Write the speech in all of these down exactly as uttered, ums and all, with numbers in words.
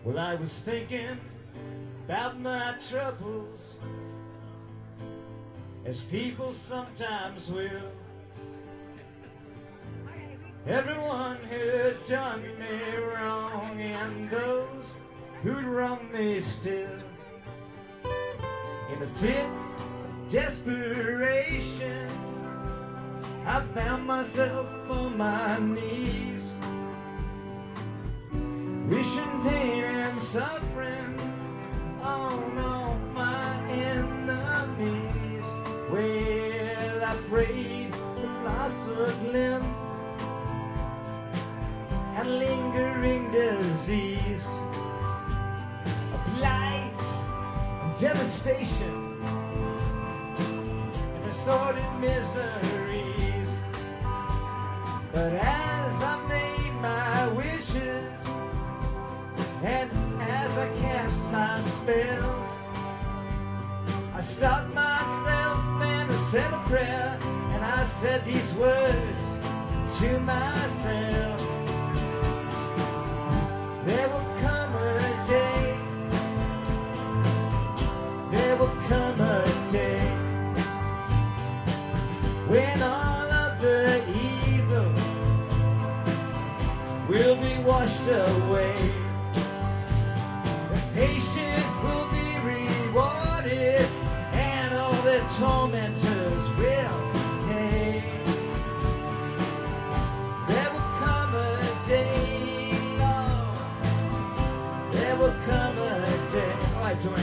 Well, I was thinking about my troubles, as people sometimes will. Everyone who'd done me wrong, and those who'd wrong me still. In a fit of desperation, I found myself on my knees, wishing pain and suffering on all my enemies. Well, I prayed for loss of limb and lingering disease, a blight and devastation and assorted miseries. But as I made my wishes and as I cast my spells, I stopped myself and I said a prayer, and I said these words to myself. There will come a day, there will come a day, when all of the evil will be washed away. The patient will be rewarded, and all the tormentors will pay. There will come a day, Lord, there will come a day. All right, Dwayne.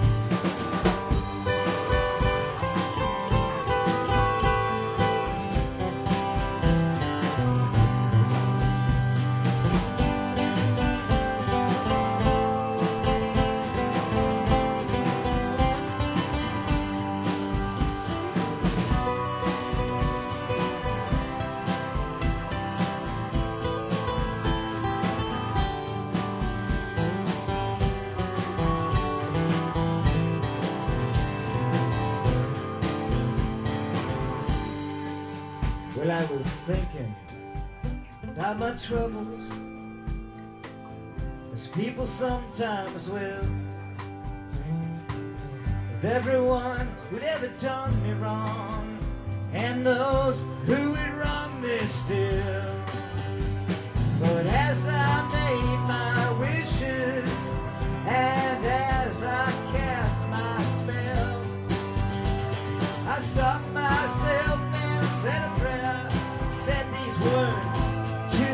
Well, I was thinking about my troubles, as people sometimes will, of everyone who'd ever done me wrong, and those who would wrong me still. But as I made my wishes and as I cast my spell, I stopped myself and said a prayer, said these words to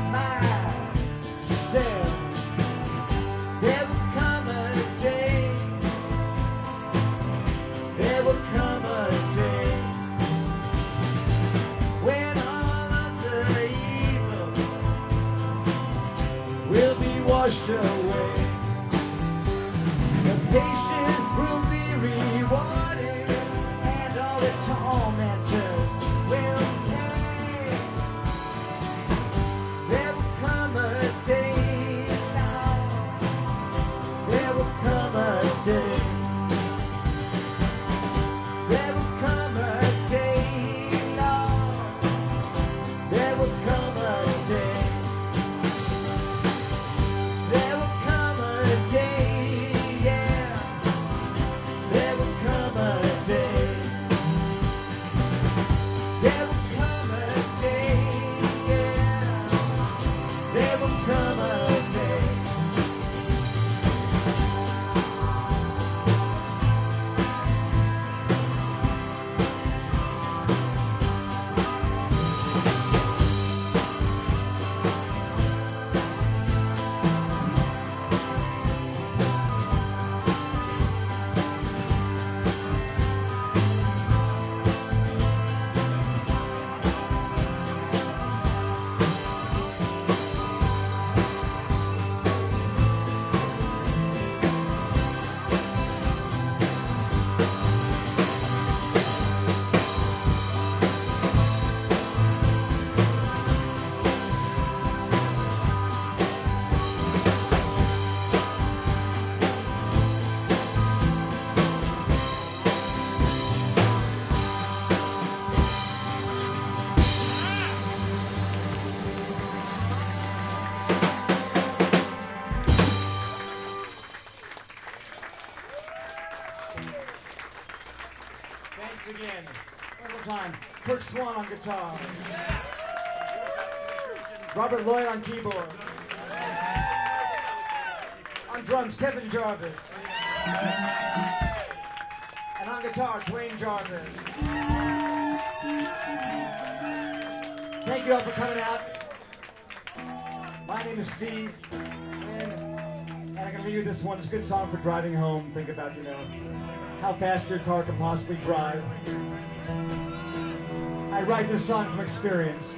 myself. There will come a day, there will come a day, when all of the evil will be washed away. The patient will be rewarded, and all the tormentors will pay. There will come a day, Lord, there will come a day, there will come a day, Lord, there will come a day, there will again. One more time. Kirk Swan on guitar. Robert Lloyd on keyboard. On drums, Kevin Jarvis. And on guitar, Dwayne Jarvis. Thank you all for coming out. My name is Steve. And, and I'm going to leave you with this one. It's a good song for driving home. Think about, you know, how fast your car can possibly drive. I write this song from experience.